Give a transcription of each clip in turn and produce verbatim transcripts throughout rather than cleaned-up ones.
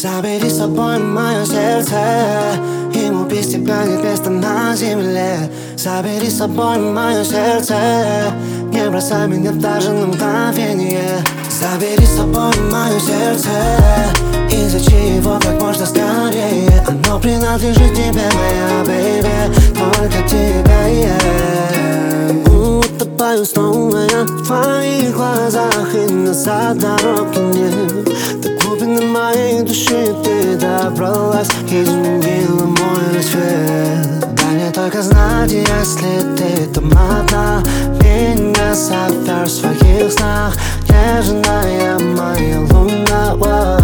Забери с собой мое сердце, ему без тебя нет места на земле. Забери с собой мое сердце, не бросай меня даже на мгновение. Забери с собой мое сердце, изучи его как можно скорее. Оно принадлежит тебе, моя бэйби, только тебе, yeah. Утопаю снова я в твоих глазах, и назад дороги нет. До глубины моей души ты добралась, изменила мой рассвет. Дай мне только знать, если ты там одна, меня составь в своих снах, нежная моя луна.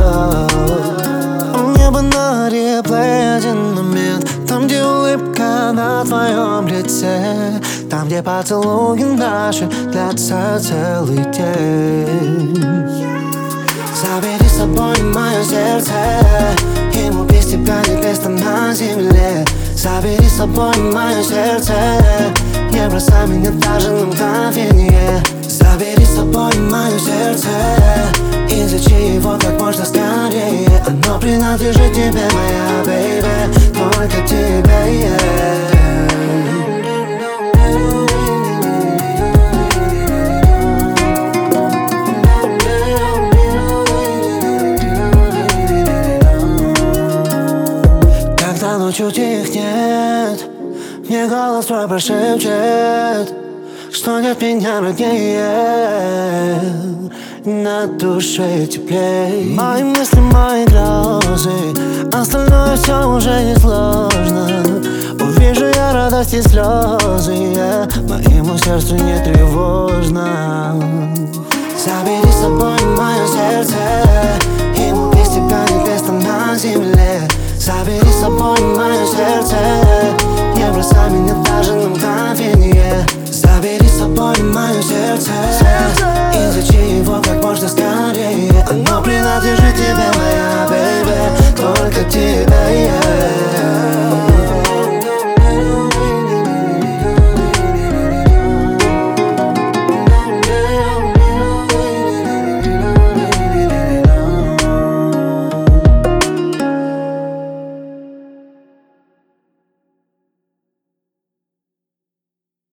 Небо на реплей один момент, там, где улыбка на твоем лице, там, где поцелуи наши длятся целый день. Забери с собой мое сердце, ему без тебя нет места на земле. Забери с собой мое сердце, не бросай меня даже на мгновение. Забери с собой мое сердце, изучи его как можно скорее. Оно принадлежит тебе, моя бэйби, только тебе, yeah. Когда ночью тихнет, мне голос твой прошепчет, что нет меня роднее, на душе теплей. Мои мысли, мои грезы, остальное все уже не сложно. Увижу я радость и слезы, yeah. Моему сердцу не тревожно. Забери с собой мое сердце,